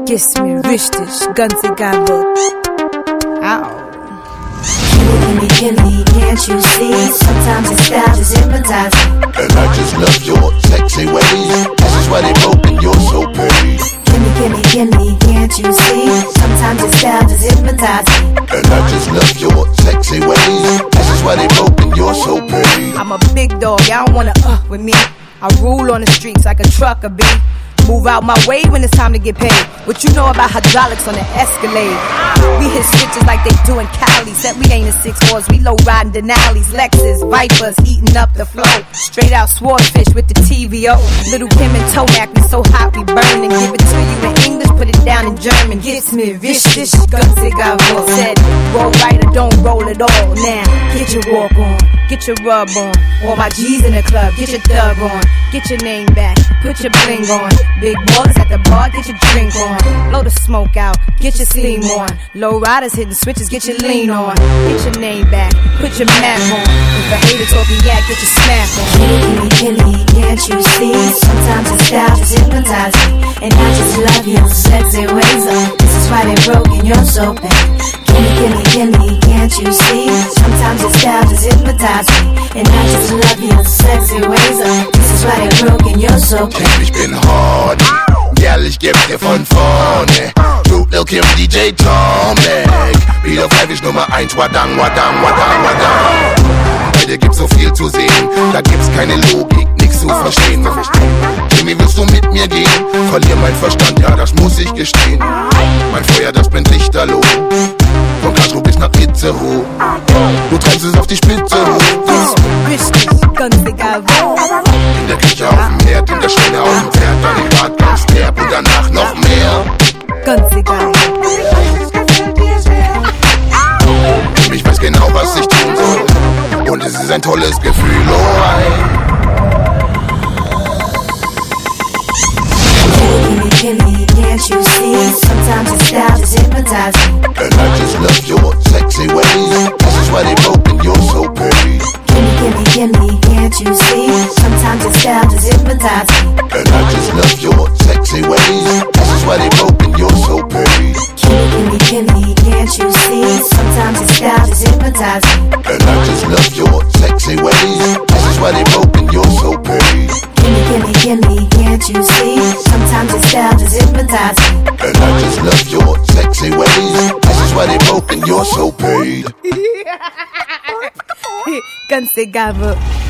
Gibst mir richtig, ganz egal was. Ow. Gimme, can't you see? Sometimes your style just hypnotizes me. And I just love your sexy ways. This is why they broke and you're so pretty. Gimme, can't you see? Sometimes your style just hypnotizes me. And I just love your sexy ways. This is why they broke and you're so pretty. I'm a big dog, y'all don't wanna with me. I rule on the streets like a trucker bee. Move out my way when it's time to get paid. What you know about hydraulics on the Escalade? We hit switches like they do in Cali. Said we ain't in 6-4s, we low riding Denali's. Lexus, Vipers, eating up the flow. Straight out swordfish with the TVO. Little Kim and Tomac, we so hot we burn. And give it to you in English, put it down in German. Gibst mir richtig, ganz egal was. Said roll right or don't roll at all. Now get your walk on, get your rub on. All my G's in the club, get your thug on. Get your name back, put your bling on. Big boys at the bar, get your drink on. Blow the smoke out, get your steam on. Low riders hitting switches, get your lean on. Get your name back, put your map on. If a hater talking yak, get your smack on. Gimme, can't you see? Sometimes your style just hypnotizes me. And I just love your sexy ways. This is why they broke and you're so bad. Gimme, can't you see? Sometimes your style just hypnotizes me. And I just love your sexy ways. This is why they broke and you're so bad. Ich bin hot, girl, ich geb dir von vorne. Duke, Lil Kim, DJ Tomek. Wieder auf Leipzig Nummer 1, wadang, wadang, wadang, wadang. Bei dir gibt's so viel zu sehen, da gibt's keine Logik, nix zu verstehen. Jimmy, willst du mit mir gehen? Verlier mein Verstand, ja, das muss ich gestehen. Mein Feuer, das brennt lichterloh. Von Castro bis nach Itzehoe. Du treibst es auf die Spitze hoch. Richtig, ganz egal wo. In der Küche auf dem Herd, in der Schwelle auf dem Pferd, dann im Bad ganz derb und danach noch mehr. Ganz egal. Ich weiß genau, was ich tun soll. Und es ist ein tolles Gefühl, oh ein. Gimme, can't you see? Sometimes your style just hypnotizes me. And I just love your sexy ways. This is why they broke and you're so pretty. Gimme, can't you see? Sometimes your style just hypnotizes me. And I just love your sexy ways. This is why they broke and you're so pretty. Gimme, can't you see? Sometimes your style just hypnotizes me. And I just love your sexy ways. This is why they broke and you're so pretty. Gimme, can't you see? Sometimes your style just hypnotizes me. And I just love your sexy ways. This is why they broke and you're so paid. Ganz egal wo.